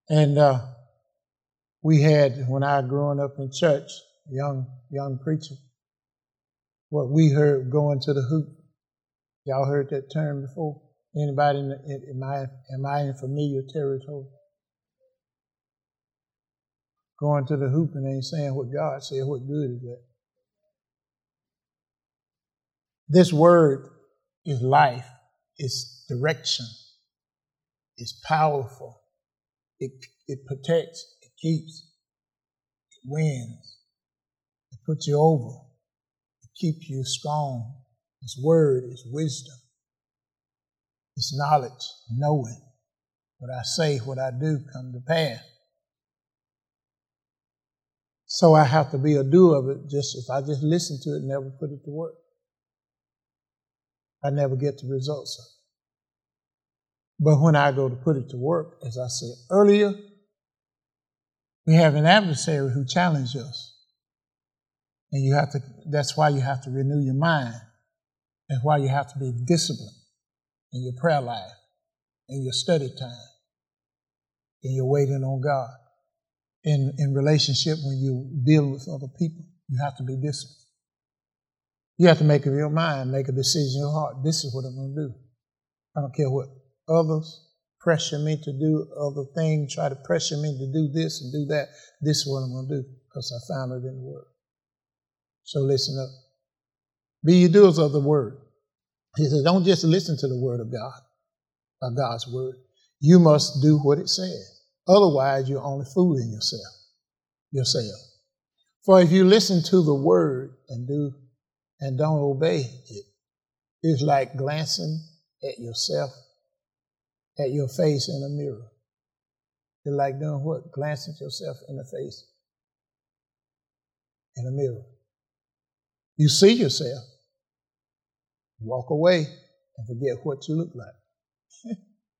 And we had, when I was growing up in church, young preacher, what we heard going to the hoop. Y'all heard that term before? Anybody, am I in familiar territory? Going to the hoop and ain't saying what God said, what good is that? This word is life, it's direction, it's powerful, it protects, it keeps, it wins, it puts you over, it keeps you strong. This word is wisdom, it's knowledge, knowing what I say, what I do come to pass. So I have to be a doer of it. If I just listen to it and never put it to work, I never get the results of it. But when I go to put it to work, as I said earlier, we have an adversary who challenges us. And that's why you have to renew your mind. That's why you have to be disciplined in your prayer life, in your study time, in your waiting on God. In relationship, when you deal with other people, you have to be disciplined. You have to make up your mind, make a decision in your heart. This is what I'm going to do. I don't care what others pressure me to do, other things try to pressure me to do this and do that. This is what I'm going to do because I found it in the Word. So listen up. Be ye doers of the Word. He says, don't just listen to the Word of God, or God's Word. You must do what it says. Otherwise, you're only fooling yourself. For if you listen to the Word and don't obey it, it's like glancing at yourself, at your face in a mirror. It's like doing what? Glancing at yourself in the face in a mirror. You see yourself, walk away and forget what you look like.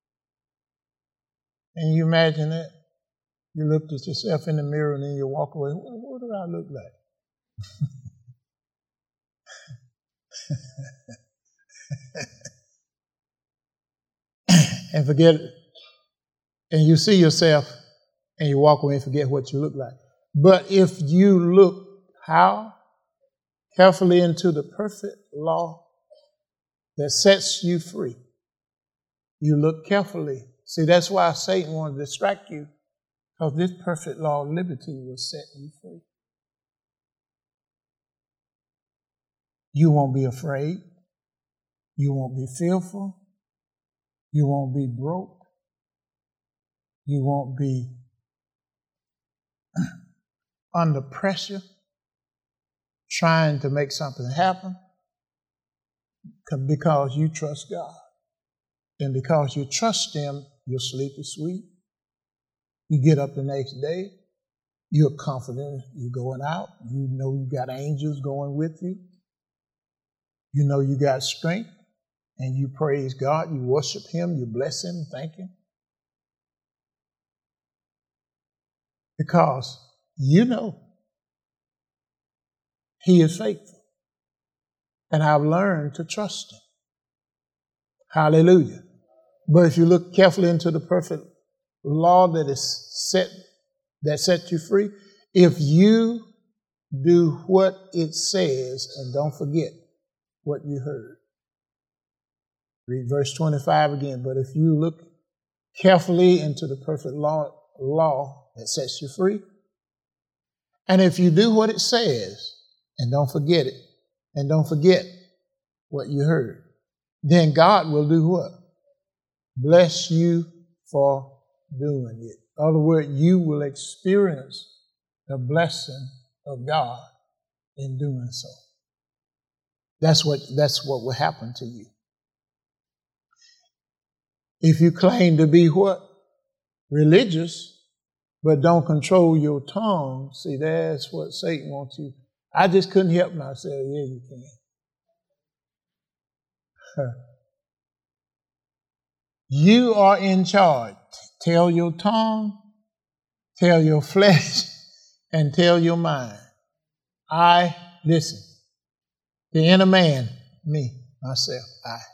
And you imagine that? You looked at yourself in the mirror and then you walk away. What do I look like? And forget it. And you see yourself and you walk away and forget what you look like. But if you look how? Carefully into the perfect law that sets you free. You look carefully. See, that's why Satan wanted to distract you, because this perfect law of liberty will set you free. You won't be afraid. You won't be fearful. You won't be broke. You won't be under pressure trying to make something happen, because you trust God. And because you trust Him, your sleep is sweet. You get up the next day. You're confident you're going out. You know you got angels going with you. You know you got strength. And you praise God. You worship Him. You bless Him. Thank Him. Because you know He is faithful. And I've learned to trust Him. Hallelujah. But if you look carefully into the perfect law that sets you free, if you do what it says and don't forget what you heard. Read verse 25 again. But if you look carefully into the perfect law that sets you free, and if you do what it says and don't forget it, and don't forget what you heard, then God will do what? Bless you for doing it. In other words, you will experience the blessing of God in doing so. That's what will happen to you. If you claim to be what? Religious, but don't control your tongue, see, that's what Satan wants you. I just couldn't help myself. Yeah, you can. You are in charge. Tell your tongue, tell your flesh, and tell your mind. Listen. The inner man, me, myself,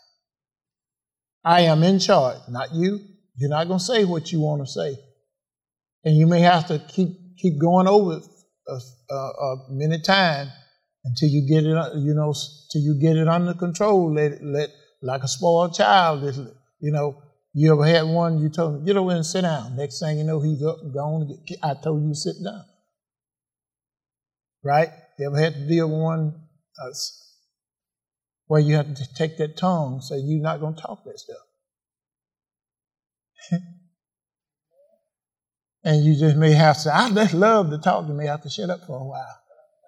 I am in charge, not you. You're not going to say what you want to say. And you may have to keep going over it many times until you get it, till you get it under control. Let like a spoiled child. You ever had one? You told him, get over and sit down. Next thing you know, he's up and gone. I told you to sit down. Right? You ever had to deal with one where you have to take that tongue and say, you're not going to talk that stuff. And you just may have to, I just love to talk. You may have to shut up for a while.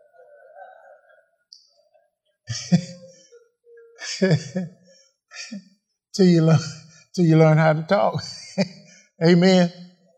Till you learn how to talk. Amen.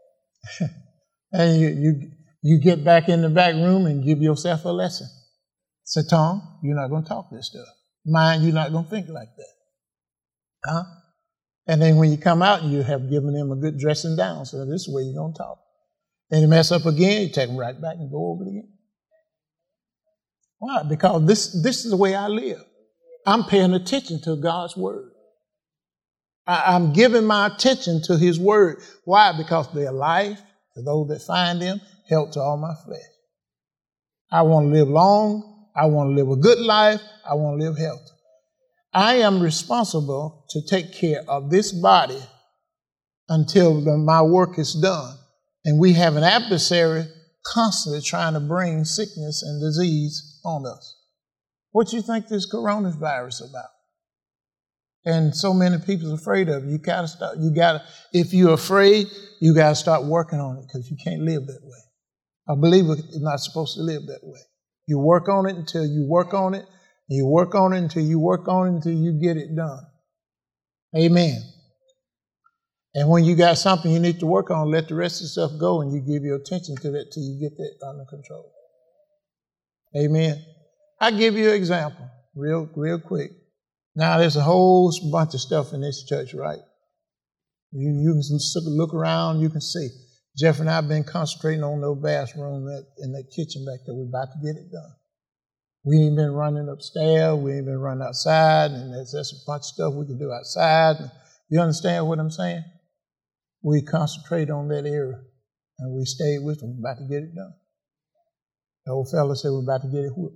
And you get back in the back room and give yourself a lesson. Say, tongue, you're not going to talk this stuff. Mind, you're not going to think like that. And then when you come out, you have given them a good dressing down. So this is the way you're going to talk. And you mess up again, you take them right back and go over it again. Why? Because this is the way I live. I'm paying attention to God's word. I'm giving my attention to his word. Why? Because they're life to those that find them, health to all my flesh. I want to live long. I want to live a good life. I want to live healthy. I am responsible to take care of this body until my work is done. And we have an adversary constantly trying to bring sickness and disease on us. What do you think this coronavirus about? And so many people are afraid of it. If you're afraid, you got to start working on it because you can't live that way. A believer is not supposed to live that way. You work on it until you work on it. You work on it until you work on it until you get it done. Amen. And when you got something you need to work on, let the rest of the stuff go and you give your attention to that till you get that under control. Amen. I'll give you an example real quick. Now, there's a whole bunch of stuff in this church, right? You can look around, you can see. Jeff and I have been concentrating on the bathroom in that kitchen back there. We're about to get it done. We ain't been running upstairs. We ain't been running outside. And there's a bunch of stuff we can do outside. You understand what I'm saying? We concentrate on that area. And we stayed with them. We're about to get it done. The old fella said we're about to get it whooped.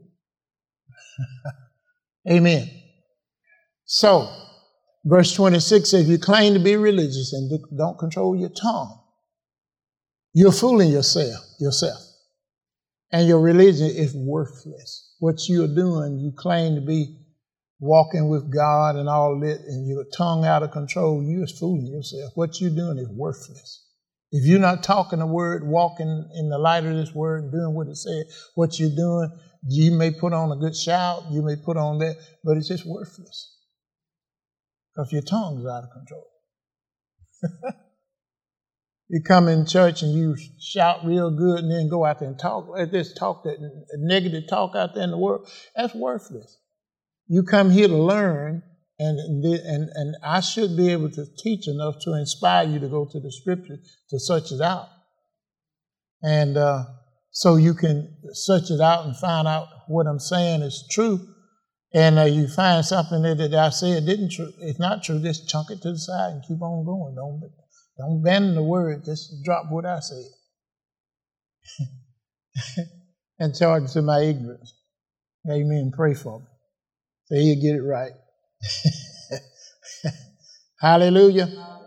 Amen. So, verse 26 says, if you claim to be religious and don't control your tongue, you're fooling yourself. And your religion is worthless. What you're doing, you claim to be walking with God and all that, and your tongue out of control, you're fooling yourself. What you're doing is worthless. If you're not talking the word, walking in the light of this word, doing what it said, what you're doing, you may put on a good shout, you may put on that, but it's just worthless. Because your tongue is out of control. You come in church and you shout real good and then go out there and talk like this, talk that negative talk out there in the world. That's worthless. You come here to learn, and I should be able to teach enough to inspire you to go to the scripture to search it out. And so you can search it out and find out what I'm saying is true. And you find something that I said it's not true, just chunk it to the side and keep on going. Don't bend the word, just drop what I said. And charge to my ignorance. Amen. Pray for me. So he'll get it right. Hallelujah.